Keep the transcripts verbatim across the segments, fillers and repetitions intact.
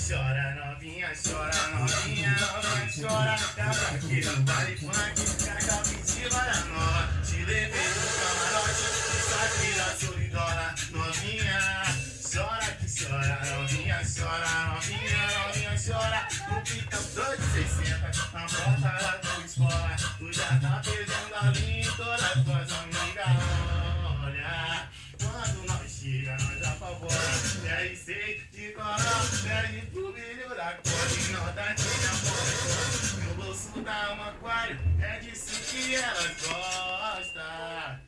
chora, novinha, chora, novinha, novinha, chora. Tá aqui no baile funk, carga pitiva da nova. Te levei no camarote, só tira solidona. Novinha, chora que chora, novinha, chora, novinha, novinha, chora. No pitão dois de seiscentos, na porta da tua escola. Tu já tá perdendo a linha, todas as tuas amigas. Olha, quando nós chega, nós apavora. E aí sei de coral, perde pro brilho da cor. E não tá tinha foto. No bolso dá um aquário, é disso que elas gostam.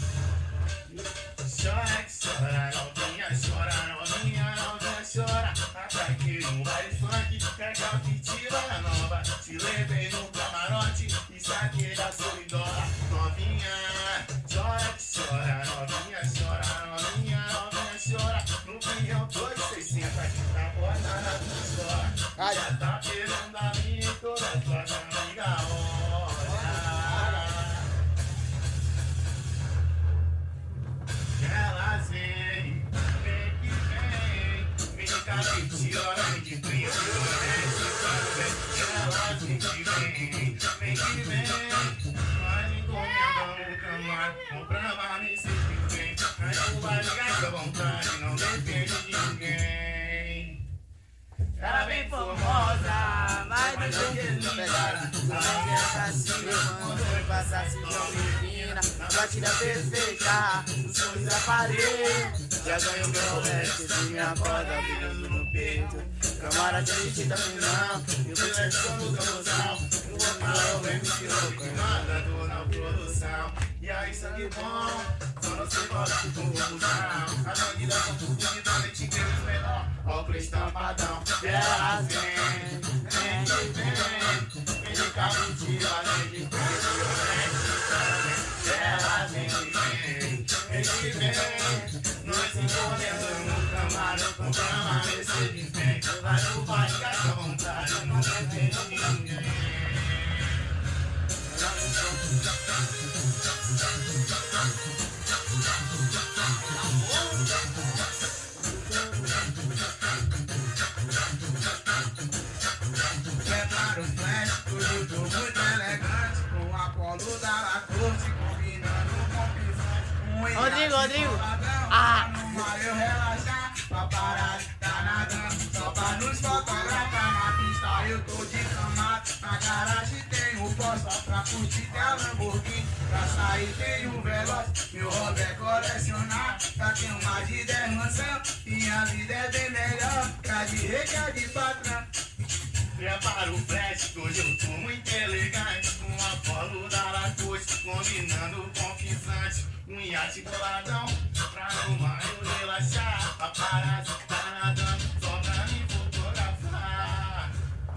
Chora que chora, novinha, chora, novinha, novinha, chora. Até aqui no baile funk, quer que a pitiva nova. Te levei no camarote, e saquei da solidona. Novinha, chora que chora, novinha, chora, novinha, novinha, chora. No pinhão dois seiscentos, na porta da tua escola. Já tá pegando a minha e todas as tuas amigas. Elas vêm, vem que vem, vem de capitila, vem de brinco, elas vem que vem, vem que vem, nós encomendamos o camarão, compramos a nesse que vem, aí tu vai ligar pra vontade, não depende de ninguém. Ela vem formosa, mas não tem que pegar. A mulher tá assim, quando foi passar, se não menina. Na batida perfeita, o sorriso aparelho. Já ganhou meu veste, de minha corda, brilhando no peito. Camarada de tá finão, e o bilhete com no camuzão. O vocal vem me tirou, que manda dor na produção. E aí, sangue bom, só não sei qual é a confusão. A bandida com tudo, da noite inteira os menor. Óculos estampadão, elas vem, vem que vem. Vem de capitiva, vem de preto, vem. Elas vem que vem, vem que vem. Nós encomendamos no camarão, compramos a Mercedes Benz. Vai no baile, gasta à vontade, não depende de ninguém. Prepara o flash, tudo tô muito elegante. Com a polo da Lacoste, combinando com pisante. Rodrigo, Rodrigo. Ah. Eu relaxar, paparazzi tá nadando. Só pra nos fotografar na pista eu tô de camada. Na garagem tem o Porsche, pra curtir tem a Lamborghini. Pra sair tem o Veloz, meu hobby é colecionar. Já tenho mais de dez mansão, minha vida é bem melhor. Tá de rei que é de patrão. Prepara o flash, hoje eu tô muito elegante. Com a polo da Lacoste, combinando com pisante. Um iate boladão, pra no mar eu relaxar. Paparazzi tá nadando, só pra me fotografar.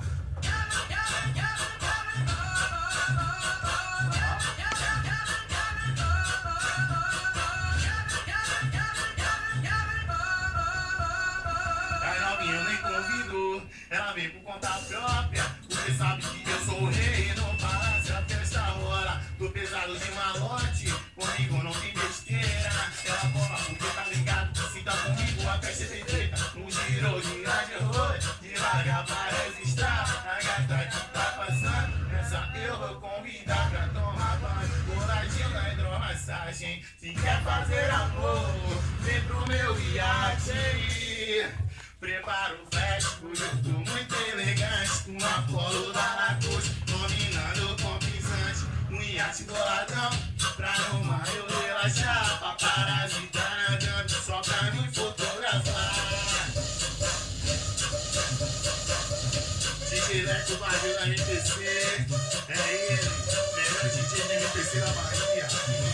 A novinha nem convidou, ela veio por conta própria. Porque sabe que eu sou o rei, não palácio até esta hora. Tô pesado de malote, comigo não tem besteira. Ela forma porque tá ligado, se tá comigo a festa tem treta. No giro de rádio, de larga para registrar. A gata que tá passando, essa eu vou convidar pra tomar banho. Coladinho na hidromassagem, se quer fazer amor, vem pro meu iate. Prepara o flash, hoje eu tô muito elegante. Com a polo da Lacoste, combinando com pisante. Um iate boladão, pra no mar eu relaxar. Paparazzi tá nadando, só pra me fotografar. D J Leco, barril da M P C, é ele, melhor D J de M P C da Bahia.